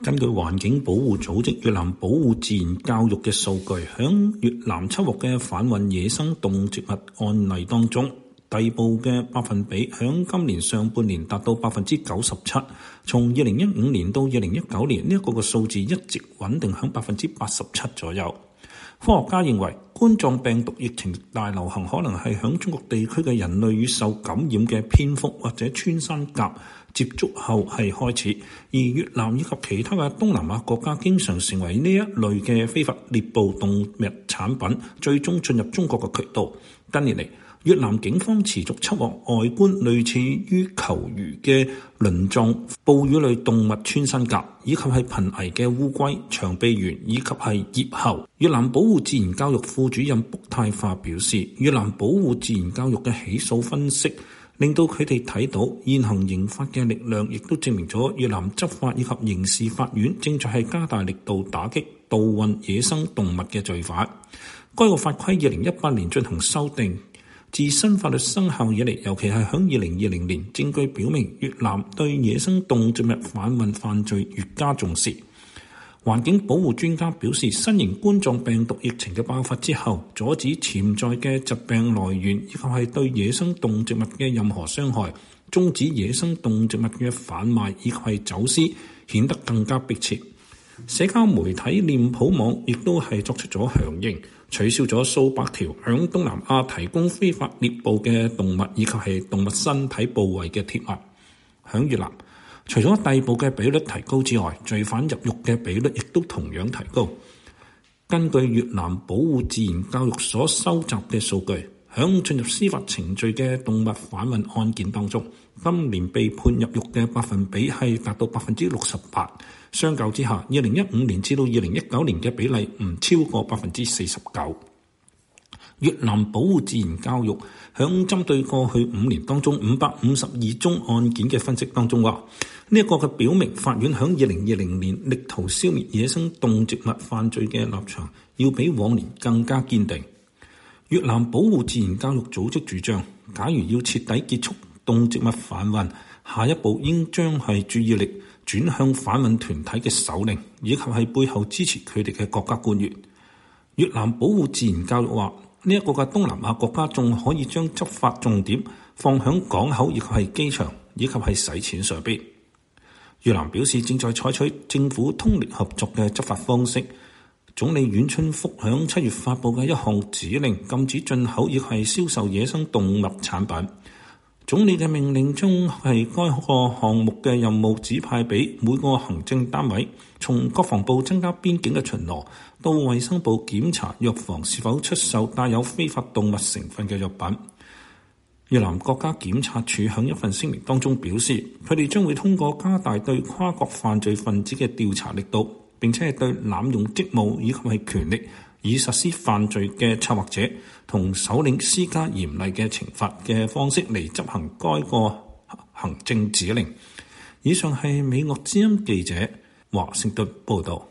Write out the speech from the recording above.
根據環境保護組織越南保護自然教育嘅數據，響越南緝獲嘅販運野生動植物案例當中，逮捕嘅百分比響今年上半年達到 97%， 從2015年到2019年呢一個數字一直穩定響 87% 左右。科學家認為冠狀病毒疫情大流行可能係響中國地區嘅人類與受感染嘅蝙蝠或者穿山甲接觸後係開始，而越南以及其他嘅東南亞國家經常成為呢一類嘅非法獵捕動物產品最終進入中國嘅渠道。近年嚟，越南警方持續緝獲外觀類似於球魚嘅鱗狀哺乳類動物穿山甲，以及係瀕危嘅烏龜、長臂猿以及係葉猴。越南保護自然教育副主任卜泰化表示，越南保護自然教育嘅起訴分析令到佢哋睇到現行刑法嘅力量，亦都證明咗越南執法以及刑事法院正在係加大力度打擊盜運野生動物嘅罪犯。該個法規2018年進行修訂，自新法律生效以嚟，尤其係響2020年，證據表明越南對野生動植物販運犯罪越加重視。環境保護專家表示，新型冠狀病毒疫情嘅爆發之後，阻止潛在嘅疾病來源以及係對野生動植物嘅任何傷害，終止野生動植物嘅販賣以及係走私，顯得更加迫切。社交媒體臉譜網亦都係作出咗響應，取消咗數百條響東南亞提供非法獵捕嘅動物以及係動物身體部位嘅貼文。響越南，除咗逮捕嘅比率提高之外，罪犯入獄嘅比率亦都同樣提高。根據越南保護自然教育所收集嘅數據，響進入司法程序嘅動物販運案件當中，今年被判入獄嘅百分比係達到 68%。相較之下，2015年至到2019年嘅比例唔超過 49%。越南保護自然教育響針對過去5年當中552宗案件嘅分析當中話，呢一個嘅表明法院響2020年力圖消滅野生動植物犯罪嘅立場要比往年更加堅定。越南保護自然教育組織主張，假如要徹底結束動植物販運，下一步應將係注意力轉向販運團體嘅首領，以及係背後支持佢哋嘅國家官員。越南保護自然教育話，呢一個嘅東南亞國家仲可以將執法重點放響港口以及係機場以及係洗錢上邊。越南表示正在採取政府通力合作嘅執法方式。總理阮春福響7月發布嘅一項指令，禁止進口亦係銷售野生動物產品。總理嘅命令將係該個項目嘅任務指派俾每個行政單位，從國防部增加邊境嘅巡邏，到衛生部檢查藥房是否出售帶有非法動物成分嘅藥品。越南國家檢察署響一份聲明當中表示，佢哋將會通過加大對跨國犯罪分子嘅調查力度，並且係對濫用職務以及係權力以實施犯罪嘅策劃者同首領施加嚴厲嘅懲罰嘅方式嚟執行該個行政指令。以上係美國之音記者華盛頓報道。